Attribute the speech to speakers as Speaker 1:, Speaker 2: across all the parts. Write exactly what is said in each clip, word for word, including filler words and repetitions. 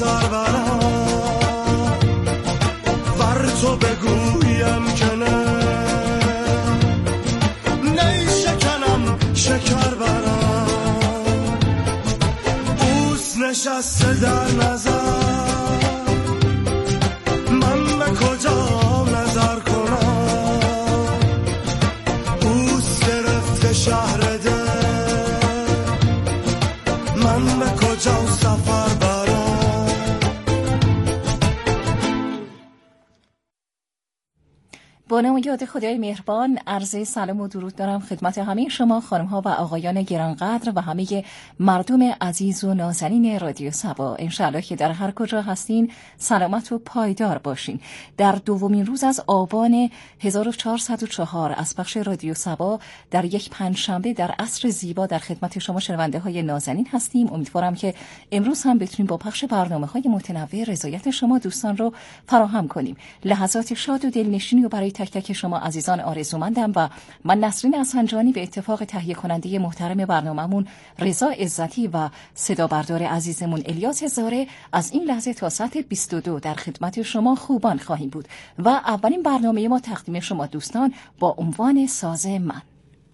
Speaker 1: سر برم ور تو بگویم که نه نی شکنم شکر برم اوست نشسته در نظر من به کجا نظر کنم اوست گرفته شهر ده من به کجا سفر برم.
Speaker 2: با نام یاد خدای مهربان عرض سلام و درود دارم خدمت همه شما خانم ها و آقایان گرانقدر و همه مردم عزیز و نازنین رادیو صبا. انشالله که در هر کجا هستین سلامت و پایدار باشین. در دومین روز از آبان هزار و چهارصد و چهار از پخش رادیو صبا در یک پنجشنبه در عصر زیبا در خدمت شما شنونده های نازنین هستیم. امیدوارم که امروز هم بتونیم با پخش برنامه های متنوع رضایت شما دوستان رو فراهم کنیم. لحظات شاد و دلنشینی و برای تک تک شما عزیزان آرزومندم و من نسرین احسنجانی به اتفاق تهیه کننده محترم برنامه‌مون رضا عزتی و صدا بردار عزیزمون الیاس هزاره از این لحظه تا ساعت بیست و دو در خدمت شما خوبان خواهیم بود و اولین برنامه ما تقدیم شما دوستان با عنوان ساز من.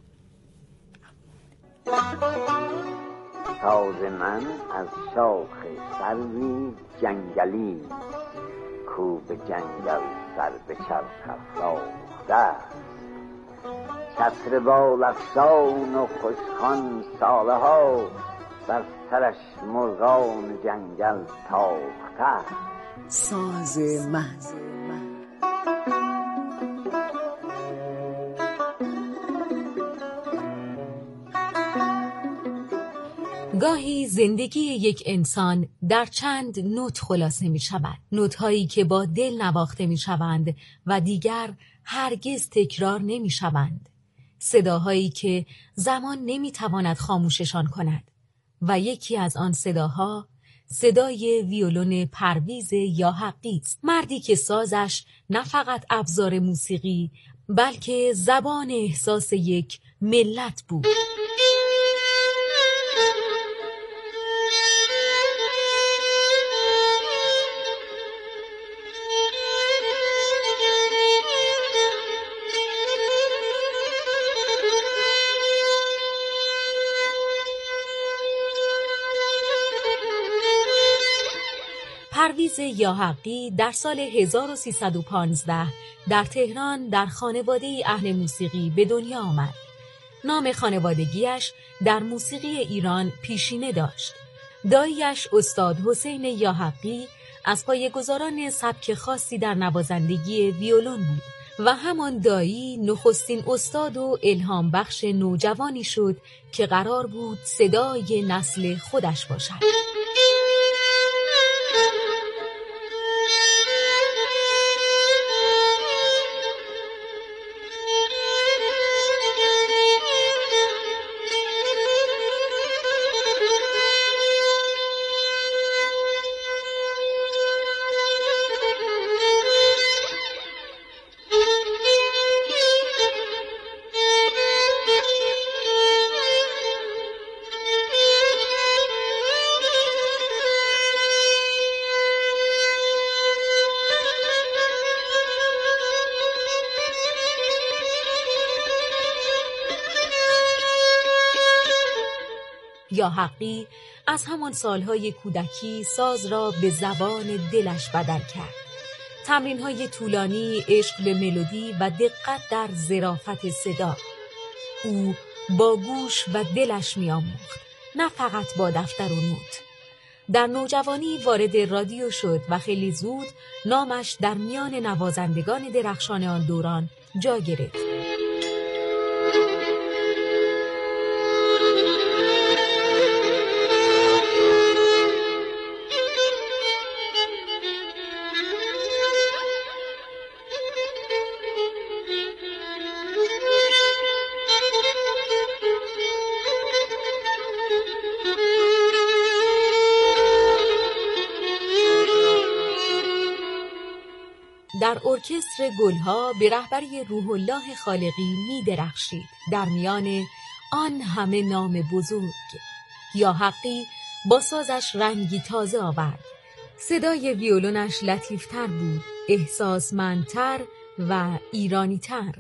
Speaker 3: ساز من از شاخ سروی جنگلی کو به جنگل سر به چرخ افراخته چتر بال افشان و خوشخوان ساله ها بر سرش مرغان جنگل تاخته.
Speaker 4: ساز من
Speaker 5: گاهی زندگی یک انسان در چند نوت خلاصه می شود. نوت هایی که با دل نواخته می شوند و دیگر هرگز تکرار نمی شوند. صداهایی که زمان نمی تواند خاموششان کند. و یکی از آن صداها صدای ویولون پرویز یاحقی است. مردی که سازش نه فقط ابزار موسیقی بلکه زبان احساس یک ملت بود. پرویز یاحقی در سال هزار و سیصد و پانزده در تهران در خانواده اهل موسیقی به دنیا آمد. نام خانوادگیش در موسیقی ایران پیشینه داشت. داییش استاد حسین یاحقی از پایه‌گذاران سبک خاصی در نوازندگی ویولون بود و همان دایی نخستین استاد و الهام بخش نوجوانی شد که قرار بود صدای نسل خودش باشد. یاحقی از همان سالهای کودکی ساز را به زبان دلش بدل کرد. تمرین‌های طولانی، عشق به ملودی و دقت در ظرافت صدا. او با گوش و دلش می‌آموخت، نه فقط با دفتر و نوت. در نوجوانی وارد رادیو شد و خیلی زود نامش در میان نوازندگان درخشان آن دوران جا گرفت. در ارکستر گلها به رهبری روح الله خالقی می درخشید. در میان آن همه نام بزرگ یاحقی با سازش رنگی تازه آورد. صدای ویولونش لطیفتر بود، احساسمندتر و ایرانیتر.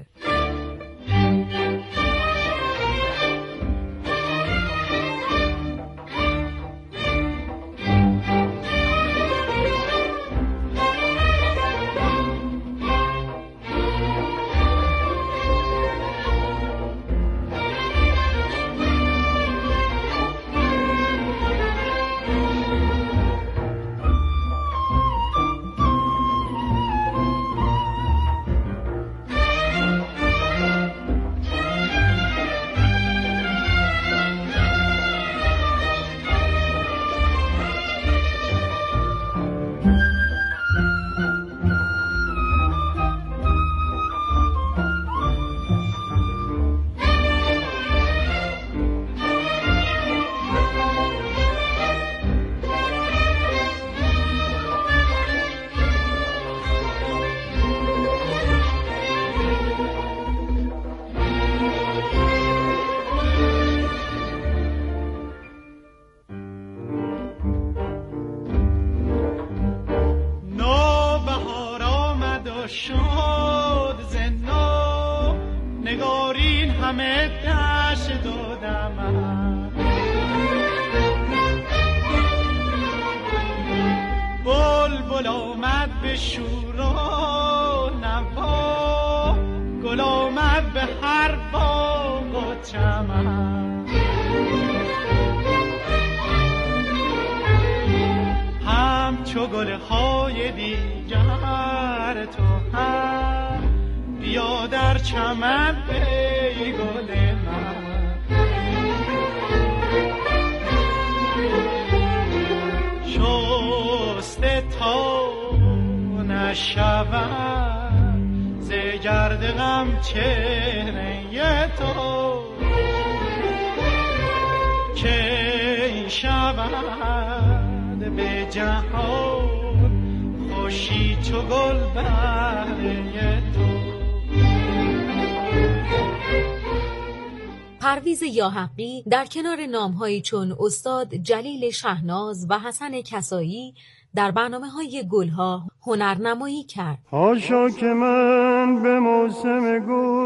Speaker 5: پرویز یاحقی در کنار نام‌هایی چون استاد جلیل شهناز و حسن کسایی در برنامه‌های گلها هنرنمایی کرد.
Speaker 1: حاشا که من به موسم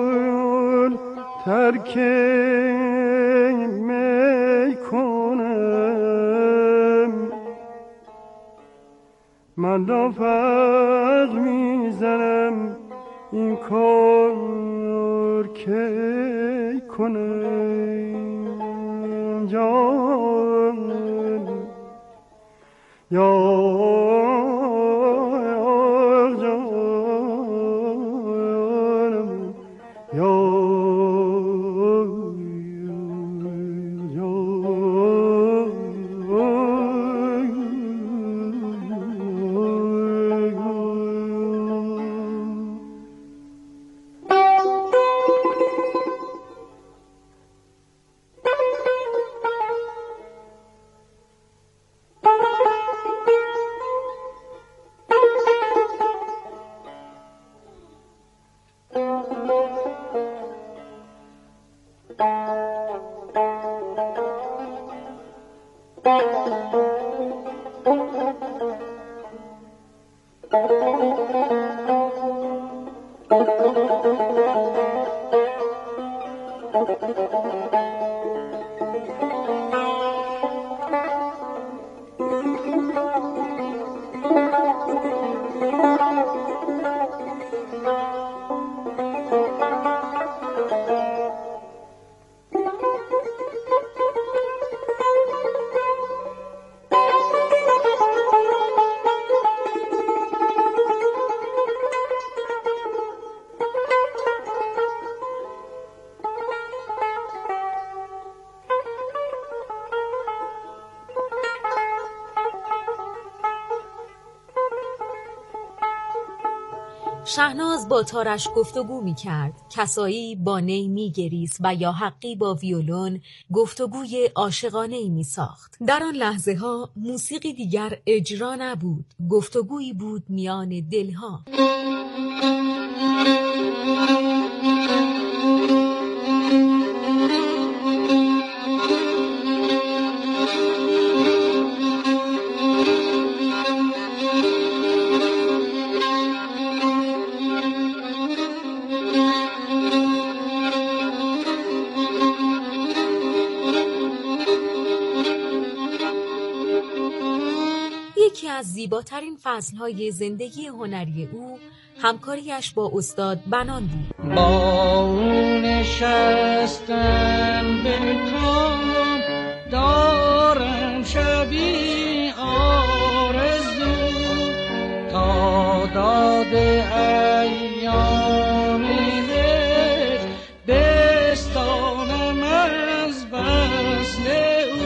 Speaker 1: گل ترک می کنم، من را فرق میزنم این کار که کنم جان یا
Speaker 5: شهناز با تارش گفتگو می کرد، کسایی با نی می گریست و یاحقی با ویولون گفتگوی عاشقانه‌ای می ساخت. در آن لحظه ها موسیقی دیگر اجرا نبود، گفتگویی بود میان دلها. از زیباترین فصلهای زندگی هنری او همکاریش با استاد بنان بود.
Speaker 6: با اون نشستن به کام دارم شبی آرزو تا داد ایامی بستانم از وصل او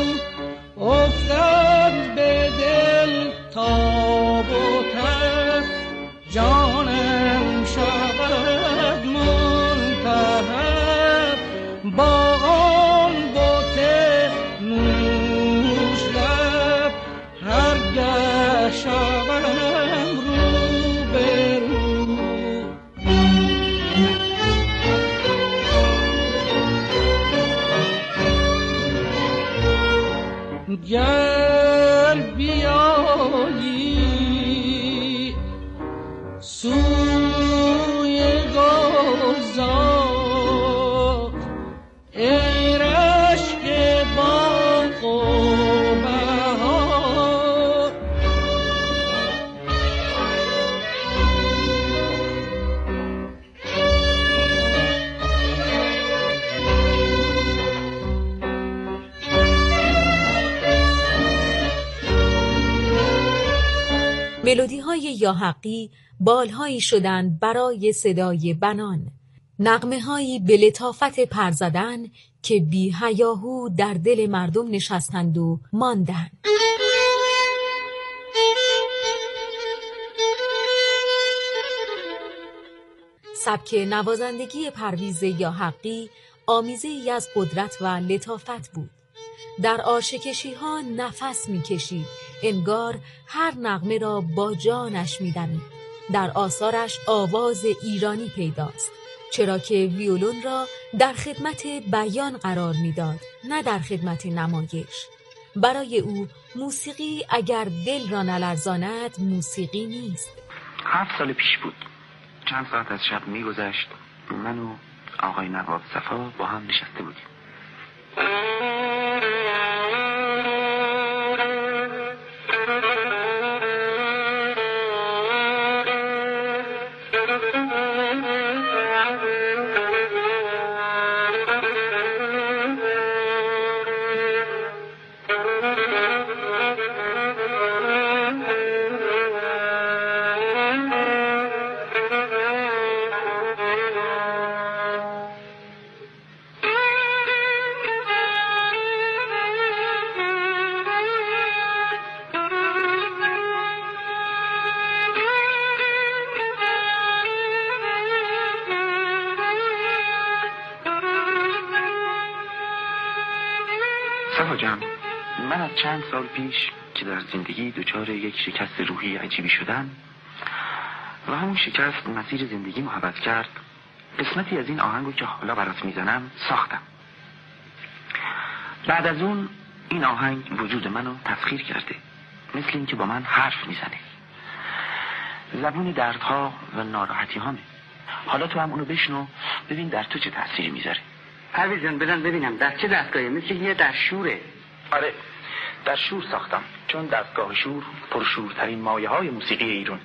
Speaker 6: افتد به دل تاب و تب جانم شود ملتهب با آن بت نوش لب هرگه شوم رو به رو. گر بیایی سوی گلزار ای رشک باغ و بهار
Speaker 5: ملودی های یاحقی بالهایی شدند برای صدای بنان، نغمه هایی به لطافت پر زدن که بی هیاهو در دل مردم نشستند و ماندند. سبک نوازندگی پرویز یاحقی آمیزه‌ای از قدرت و لطافت بود. در آرشکشی ها نفس می کشید، انگار هر نغمه را با جانش می دمید. در آثارش آواز ایرانی پیداست، چرا که ویولون را در خدمت بیان قرار می داد، نه در خدمت نمایش. برای او موسیقی اگر دل را نلرزاند موسیقی نیست.
Speaker 7: هفت سال پیش بود، چند ساعت از شب می گذشت، من و آقای نواب صفا با هم نشسته بودیم. صفا جان، من از چند سال پیش که در زندگی دچار یک شکست روحی عجیبی شدم و همون شکست مسیر زندگی محبت کرد، قسمتی از این آهنگو که حالا برات میزنم ساختم. بعد از اون این آهنگ وجود منو تسخیر کرده، مثل این که با من حرف میزنه، زبون دردها و ناراحتی هامه. حالا تو هم اونو بشنو ببین در تو چه تأثیری میذاره.
Speaker 3: پرویز جان بدن ببینم در چه دستگاهی؟ مثل یه در شوره.
Speaker 7: آره، در شور ساختم، چون دستگاه شور پرشورترین مایه های موسیقی ایران.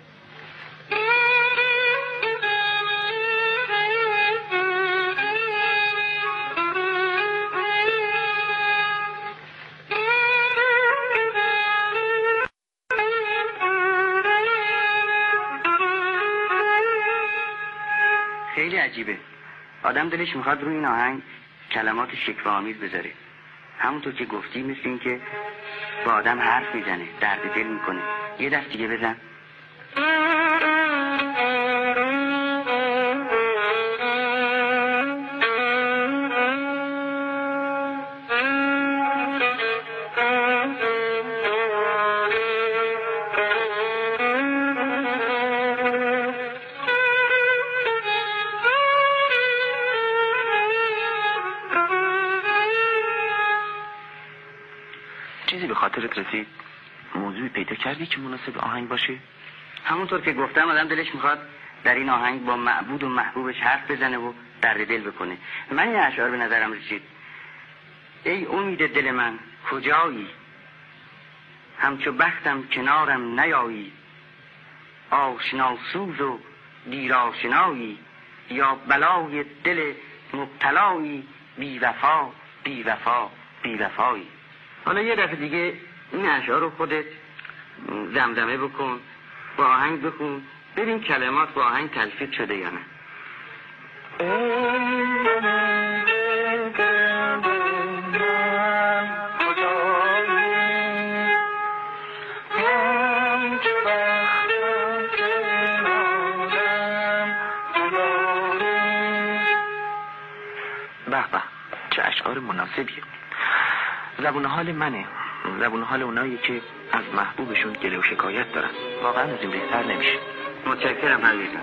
Speaker 3: خیلی عجیبه، آدم دلش میخواد روی این آهنگ کلمات شکوه‌آمیز بذاره. همونطور که گفتی مثل این که با آدم حرف میزنه، درد دل میکنه. یه دست دیگه بزن.
Speaker 7: چیزی به خاطرت رسید؟ موضوعی پیدا کردی که مناسب آهنگ باشه؟
Speaker 3: همونطور که گفتم آدم دلش میخواد در این آهنگ با معبود و محبوبش حرف بزنه و درد دل بکنه. من این اشعار به نظرم رسید: ای امید دل من کجایی، همچو بختم کنارم نیایی، آشناسوز و دیر آشنایی، یا بلای دل مبتلایی، بی وفا بی وفا بی وفایی. حالا یه دفعه دیگه این اشعار رو خودت دمدمه بکن، با آهنگ بخون، ببین کلمات با آهنگ تلفیق شده یا نه.
Speaker 7: به به، چه اشعار مناسبیه. زبون حال منه، زبون حال اونایی که از محبوبشون گله و شکایت دارن. واقعا از این بهتر نمیشه.
Speaker 3: متشکرم عزیزم.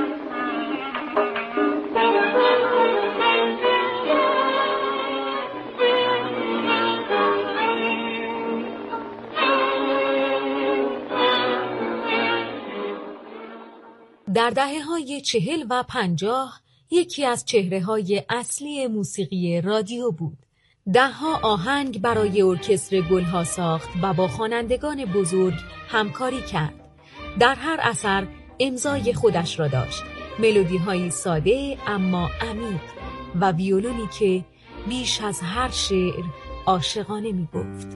Speaker 5: در دهه‌های چهل و پنجاه یکی از چهره‌های اصلی موسیقی رادیو بود. ده‌ها آهنگ برای ارکستر گلها ساخت و با خوانندگان بزرگ همکاری کرد. در هر اثر امضای خودش را داشت، ملودی‌های ساده اما عمیق و ویولونی که بیش از هر شعر عاشقانه می‌گفت.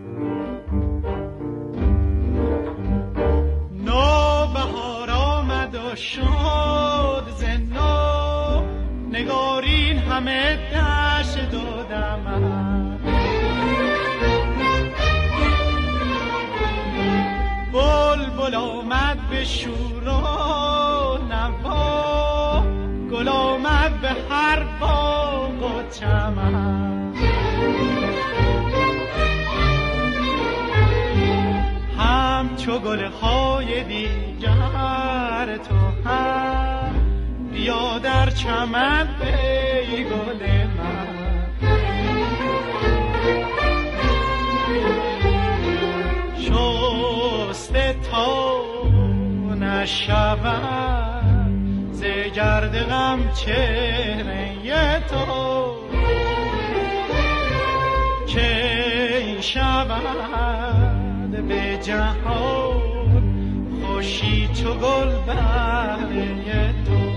Speaker 8: نوبهار آمد و شد زنا، نگارین همه دشت دادم، بلبل آمد به شور و نوا، گل آمد به هر باغ و چمن، همچو گل‌های دیگر تو هم بیا در چمن ای گل من. شسته تا نشود ز گرد غم چهره تو، که شود به جهان خوشی چو گل بهره تو.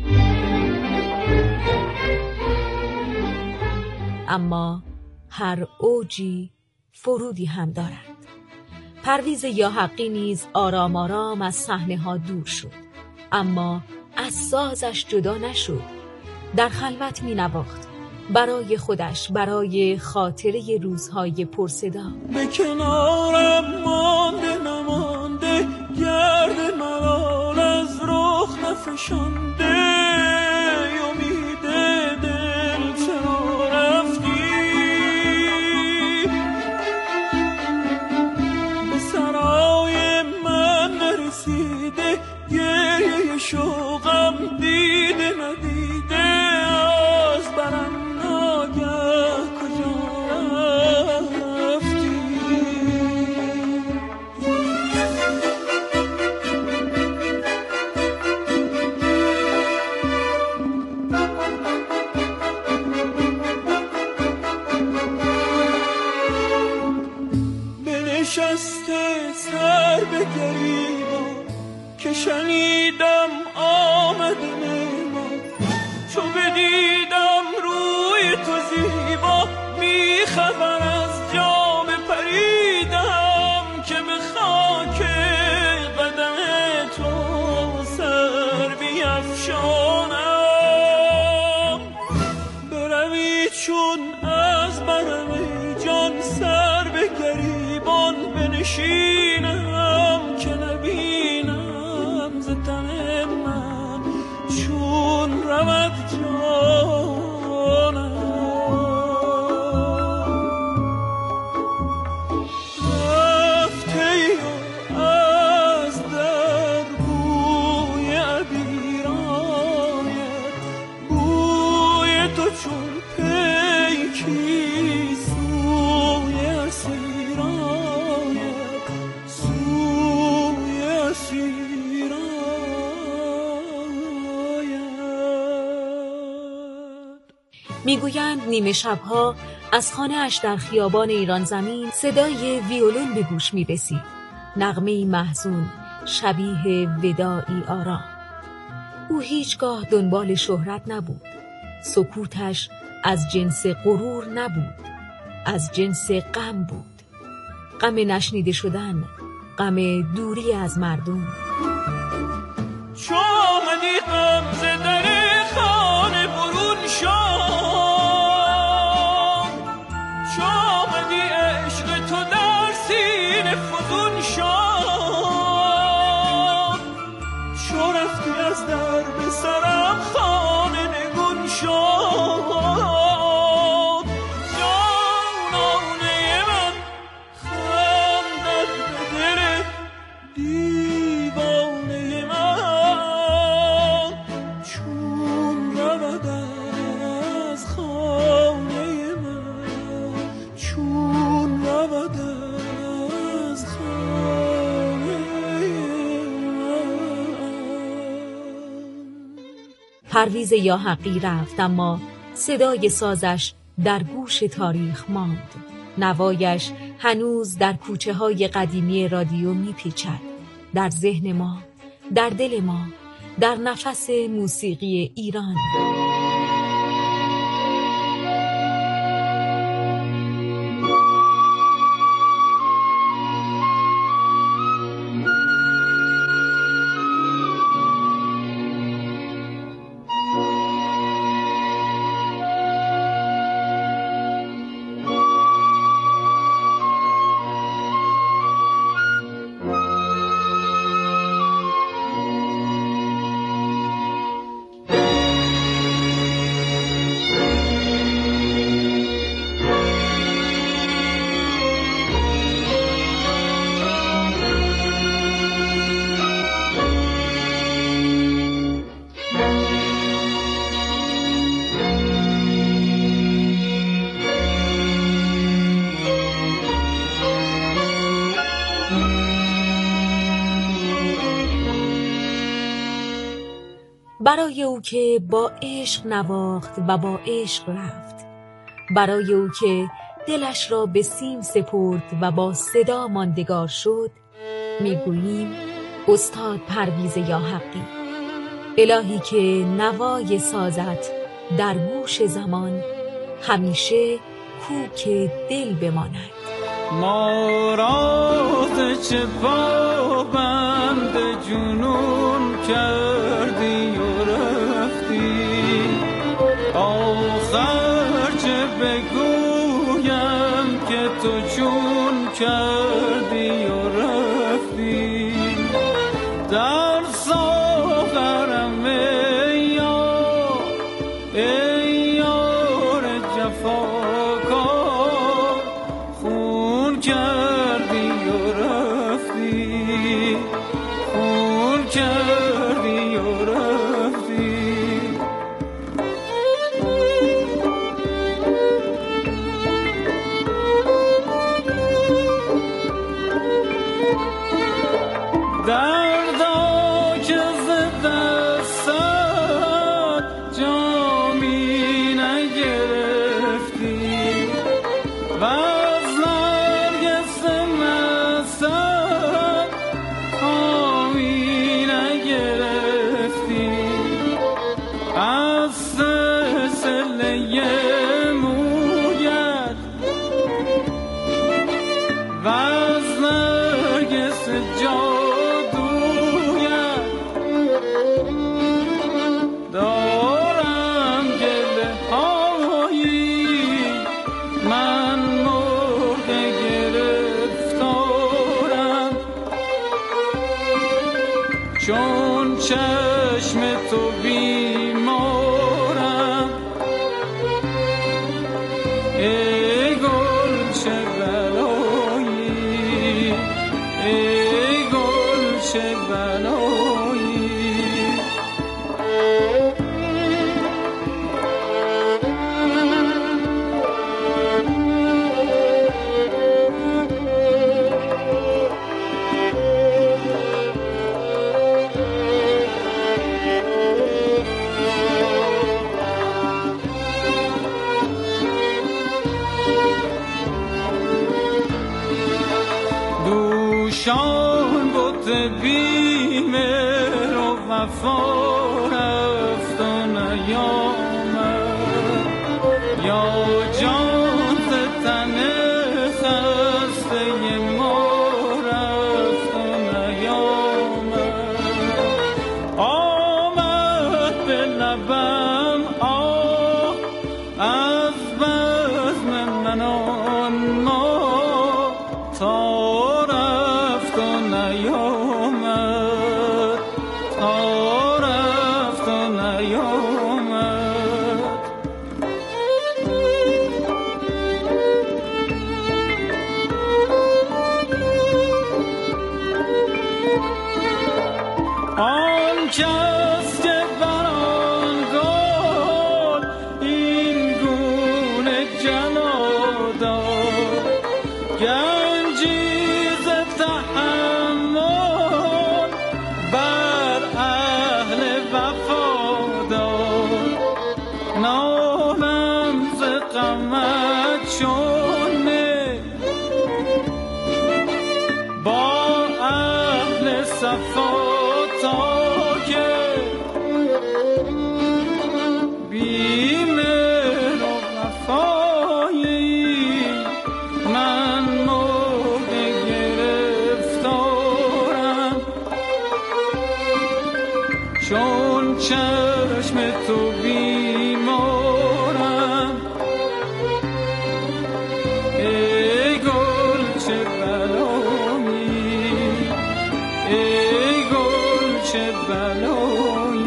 Speaker 5: اما هر اوجی فرودی هم دارد. پرویز یاحقی نیز آرام آرام از صحنه ها دور شد، اما از سازش جدا نشد. در خلوت می نواخت، برای خودش، برای خاطره روزهای پرصدا.
Speaker 6: به کنارم مانده نمانده، گرد ملال از رخ نفشانده، امید دل چرا رفتی، به سرای من نرسیده، گریه شوقم دیده ندیده، از برم نشسته سر به گریبان، که شنیدم آمده مهمان، چو بدیدم روی تو زیبا، بی خبر از جام پریدم، که به خاک قدم تو سر بیفشانم، بروی چون از برم جان سر به گریبان بنشینم، که نبینم ز تن من چون رود جانم. رفته ای از در بوی عبیرانت، بوی تو چون پیکی سوی اسیرانت،
Speaker 5: میگویند نیمه شبها از خانه اش در خیابان ایران زمین صدای ویولون به گوش می رسید. نغمه‌ای محزون شبیه وداعی آرام. او هیچگاه دنبال شهرت نبود. سکوتش از جنس غرور نبود، از جنس غم بود. غم نشنیده شدن، غم دوری از مردم.
Speaker 6: چو آمدی غمزه در خانه برون شد، چو آمدی عشق تو در سینه فزون شد، چو رفتی از در به سرم خانه نگون شد.
Speaker 5: پرویز یاحقی رفت، اما صدای سازش در گوش تاریخ ماند. نوایش هنوز در کوچه های قدیمی رادیو میپیچد، در ذهن ما، در دل ما، در نفس موسیقی ایران. برای او که با عشق نواخت و با عشق رفت، برای او که دلش را به سیم سپرد و با صدا ماندگار شد، میگوییم استاد پرویز یاحقی. الهی که نوای سازت در گوش زمان همیشه کوک دل بماند.
Speaker 6: ما را چه پابند جنون کردی و رفتی، آخر چه بگویم که تو چون کردی و رفتی. در ساغرم ای یار، ای یار جفاکار، خون کردی و رفتی، خون کردی و رفتی. دردا که ز دستت جامی نگرفتی و از نرگس مستت کامی نگرفتی، از سلسله مویت و از نرگس جا دارم گله هایی، من مرغ گرفتارم، چون چشم تو بیمارم. ای گل چه بلایی، ای گل چه بلایی.
Speaker 8: ایشان بت بیمهر و وفا رفت و نیامد، یا جان ز تن خسته ما رفت و نیامد. آمد به لبم آه از بزم من آن ما، تا رفت و نیامد، تا رفت و نیامد. آن کس که بر آن گل این گونه جلا داد، گنجیز تحمل بر اهل وفا داد. نالم ز غمت چون می با اهل صفا، تا که بیمهر و وفایی من موج گرفتارم. چون چشم تو بیمارم، ای گل چه بلایی، ای گل چه بلایی.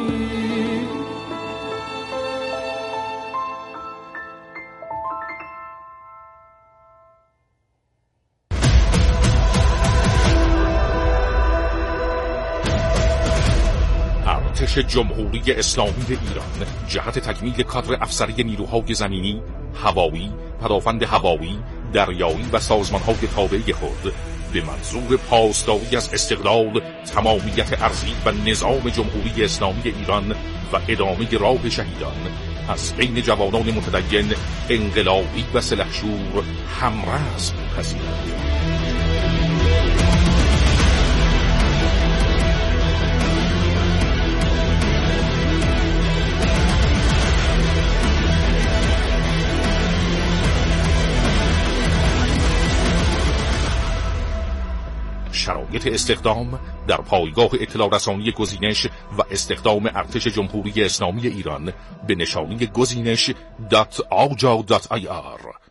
Speaker 9: ارتش جمهوری اسلامی ایران جهت تکمیل کادر افسری نیروهای زمینی، هوایی، پدافند هوایی، دریایی و سازمانهای تابع خود به منظور پاسداری از استقلال، تمامیت ارضی و نظام جمهوری اسلامی ایران و ادامه راه شهیدان از بین جوانان متدین، انقلابی و سلحشور همرزم پذیرند. شرایط استخدام در پایگاه اطلاع رسانی گزینش و استخدام ارتش جمهوری اسلامی ایران به نشانی گزینش دات آجا دات آی آر